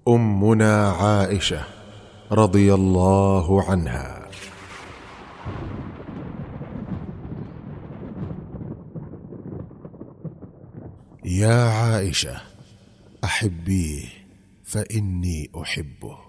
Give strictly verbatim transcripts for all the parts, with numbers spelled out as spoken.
أمنا عائشة رضي الله عنها. يا عائشة أحبيه فإني أحبه.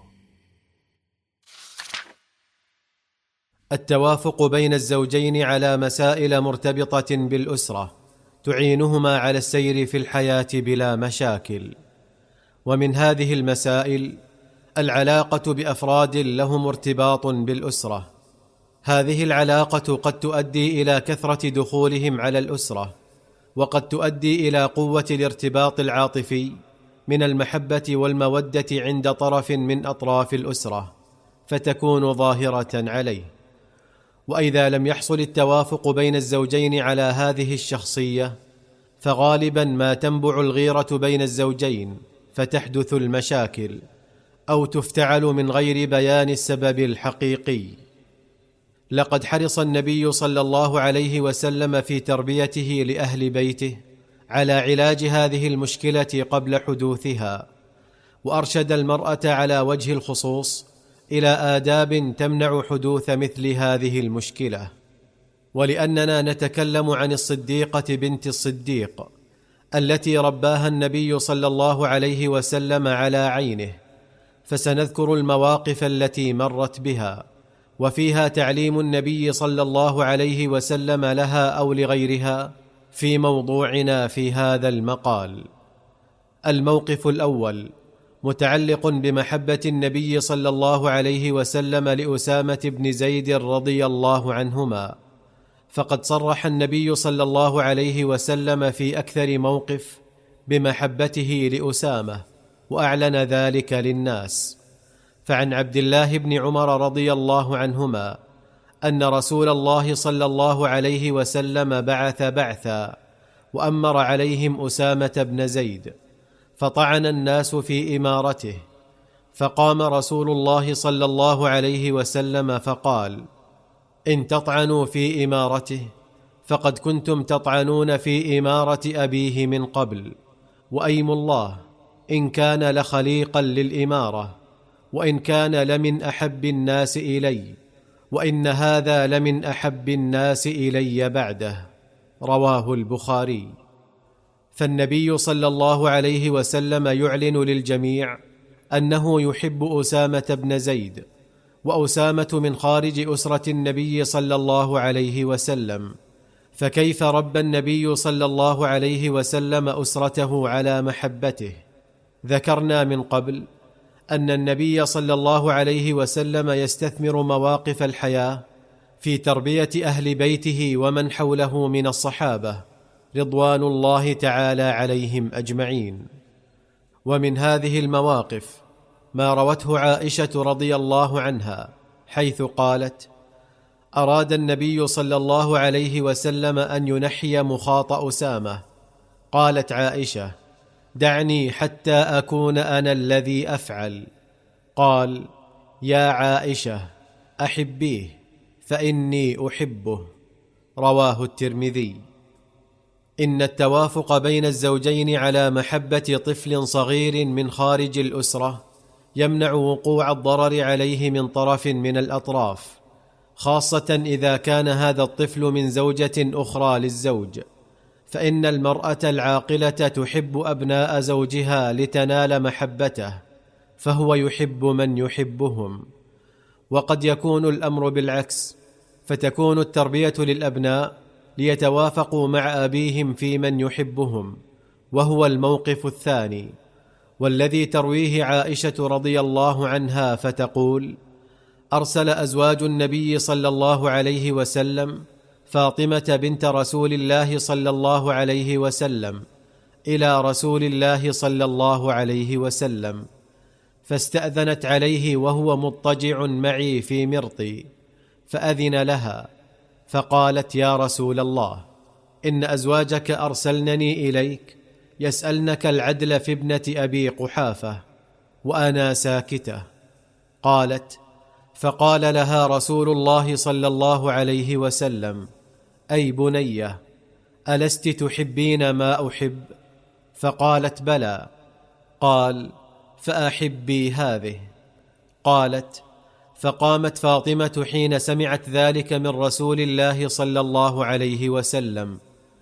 التوافق بين الزوجين على مسائل مرتبطة بالأسرة تعينهما على السير في الحياة بلا مشاكل. ومن هذه المسائل العلاقة بأفراد لهم ارتباط بالأسرة. هذه العلاقة قد تؤدي إلى كثرة دخولهم على الأسرة، وقد تؤدي إلى قوة الارتباط العاطفي من المحبة والمودة عند طرف من أطراف الأسرة، فتكون ظاهرة عليه. وإذا لم يحصل التوافق بين الزوجين على هذه الشخصية، فغالبا ما تنبع الغيرة بين الزوجين فتحدث المشاكل، أو تفتعل من غير بيان السبب الحقيقي. لقد حرص النبي صلى الله عليه وسلم في تربيته لأهل بيته على علاج هذه المشكلة قبل حدوثها، وأرشد المرأة على وجه الخصوص إلى آداب تمنع حدوث مثل هذه المشكلة. ولأننا نتكلم عن الصديقة بنت الصديق التي رباها النبي صلى الله عليه وسلم على عينه، فسنذكر المواقف التي مرت بها، وفيها تعليم النبي صلى الله عليه وسلم لها أو لغيرها في موضوعنا في هذا المقال. الموقف الأول متعلق بمحبة النبي صلى الله عليه وسلم لأسامة بن زيد رضي الله عنهما. فقد صرح النبي صلى الله عليه وسلم في أكثر موقف بمحبته لأسامة، وأعلن ذلك للناس. فعن عبد الله بن عمر رضي الله عنهما أن رسول الله صلى الله عليه وسلم بعث بعثا وأمر عليهم أسامة بن زيد، فطعن الناس في إمارته، فقام رسول الله صلى الله عليه وسلم فقال: إن تطعنوا في إمارته فقد كنتم تطعنون في إمارة أبيه من قبل، وأيم الله إن كان لخليقا للإمارة، وإن كان لمن أحب الناس إلي، وإن هذا لمن أحب الناس إلي بعده. رواه البخاري. فالنبي صلى الله عليه وسلم يعلن للجميع أنه يحب أسامة بن زيد، وأسامة من خارج أسرة النبي صلى الله عليه وسلم، فكيف ربى النبي صلى الله عليه وسلم أسرته على محبته؟ ذكرنا من قبل أن النبي صلى الله عليه وسلم يستثمر مواقف الحياة في تربية أهل بيته ومن حوله من الصحابة رضوان الله تعالى عليهم أجمعين. ومن هذه المواقف ما روته عائشة رضي الله عنها، حيث قالت: أراد النبي صلى الله عليه وسلم أن ينحي مخاط أسامة. قالت عائشة: دعني حتى أكون أنا الذي أفعل. قال: يا عائشة أحبيه فإني أحبه. رواه الترمذي. إن التوافق بين الزوجين على محبة طفل صغير من خارج الأسرة يمنع وقوع الضرر عليه من طرف من الأطراف، خاصة إذا كان هذا الطفل من زوجة أخرى للزوج، فإن المرأة العاقلة تحب أبناء زوجها لتنال محبته، فهو يحب من يحبهم. وقد يكون الأمر بالعكس، فتكون التربية للأبناء ليتوافقوا مع أبيهم في من يحبهم، وهو الموقف الثاني، والذي ترويه عائشة رضي الله عنها فتقول: أرسل أزواج النبي صلى الله عليه وسلم فاطمة بنت رسول الله صلى الله عليه وسلم إلى رسول الله صلى الله عليه وسلم، فاستأذنت عليه وهو مضطجع معي في مرطي، فأذن لها، فقالت: يا رسول الله، إن أزواجك أرسلنني إليك يسألنك العدل في ابنة أبي قحافة، وأنا ساكتة. قالت: فقال لها رسول الله صلى الله عليه وسلم: أي بنية، ألست تحبين ما أحب؟ فقالت: بلى. قال: فأحبي هذه. قالت: فقامت فاطمة حين سمعت ذلك من رسول الله صلى الله عليه وسلم،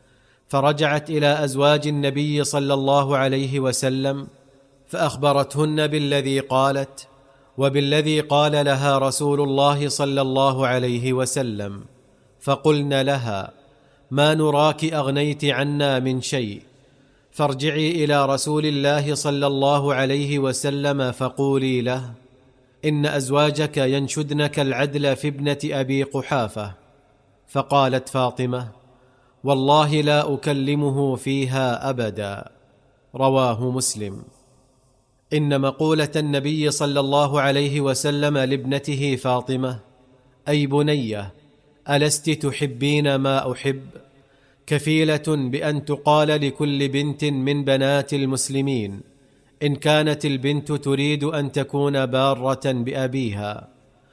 فرجعت إلى أزواج النبي صلى الله عليه وسلم فأخبرتهن بالذي قالت وبالذي قال لها رسول الله صلى الله عليه وسلم، فقلن لها: ما نراك أغنيت عنا من شيء، فارجعي إلى رسول الله صلى الله عليه وسلم فقولي له: إن أزواجك ينشدنك العدل في ابنة أبي قحافة. فقالت فاطمة: والله لا أكلمه فيها أبدا. رواه مسلم. إن مقولة النبي صلى الله عليه وسلم لابنته فاطمة: أي بنية، ألست تحبين ما أحب؟ كفيلة بأن تقال لكل بنت من بنات المسلمين إن كانت البنت تريد أن تكون بارة بأبيها.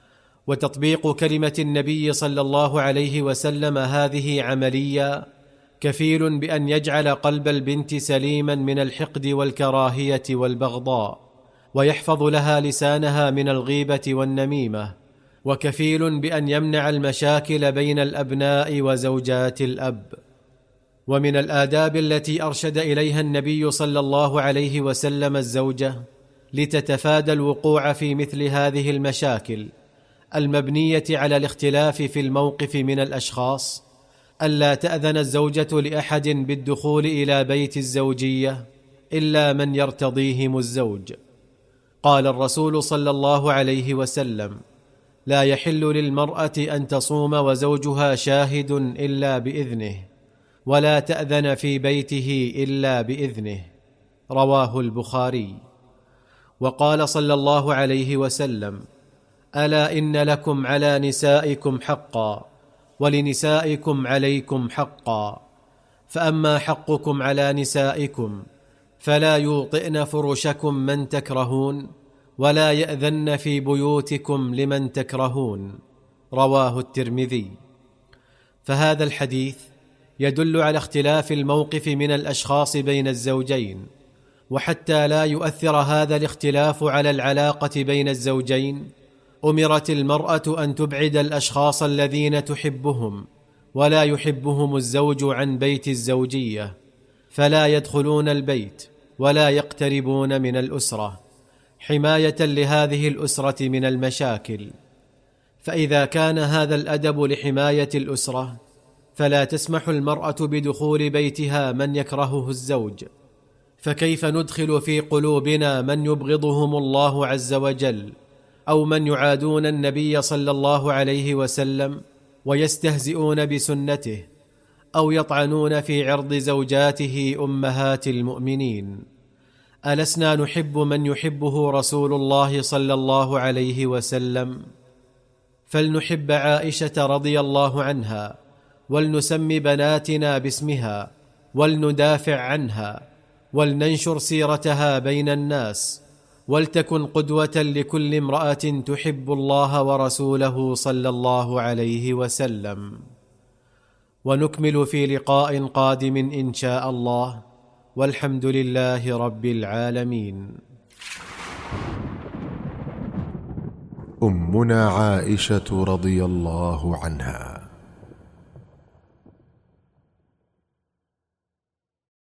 وتطبيق كلمة النبي صلى الله عليه وسلم هذه عملية كفيل بأن يجعل قلب البنت سليما من الحقد والكراهية والبغضاء، ويحفظ لها لسانها من الغيبة والنميمة، وكفيل بأن يمنع المشاكل بين الأبناء وزوجات الأب. ومن الآداب التي أرشد إليها النبي صلى الله عليه وسلم الزوجة لتتفادى الوقوع في مثل هذه المشاكل المبنية على الاختلاف في الموقف من الأشخاص ألا تأذن الزوجة لأحد بالدخول إلى بيت الزوجية إلا من يرتضيهم الزوج. قال الرسول صلى الله عليه وسلم: لا يحل للمرأة أن تصوم وزوجها شاهد إلا بإذنه، ولا تأذن في بيته إلا بإذنه. رواه البخاري. وقال صلى الله عليه وسلم: ألا إن لكم على نسائكم حقا، ولنسائكم عليكم حقا، فأما حقكم على نسائكم فلا يوطئن فرشكم من تكرهون، ولا يأذن في بيوتكم لمن تكرهون. رواه الترمذي. فهذا الحديث يدل على اختلاف الموقف من الأشخاص بين الزوجين، وحتى لا يؤثر هذا الاختلاف على العلاقة بين الزوجين أمرت المرأة أن تبعد الأشخاص الذين تحبهم ولا يحبهم الزوج عن بيت الزوجية، فلا يدخلون البيت ولا يقتربون من الأسرة، حماية لهذه الأسرة من المشاكل. فإذا كان هذا الأدب لحماية الأسرة، فلا تسمح المرأة بدخول بيتها من يكرهه الزوج، فكيف ندخل في قلوبنا من يبغضهم الله عز وجل، أو من يعادون النبي صلى الله عليه وسلم ويستهزئون بسنته، أو يطعنون في عرض زوجاته أمهات المؤمنين؟ ألسنا نحب من يحبه رسول الله صلى الله عليه وسلم؟ فلنحب عائشة رضي الله عنها، ولنسمي بناتنا باسمها، ولندافع عنها، ولننشر سيرتها بين الناس، ولتكن قدوة لكل امرأة تحب الله ورسوله صلى الله عليه وسلم. ونكمل في لقاء قادم إن شاء الله، والحمد لله رب العالمين. أمنا عائشة رضي الله عنها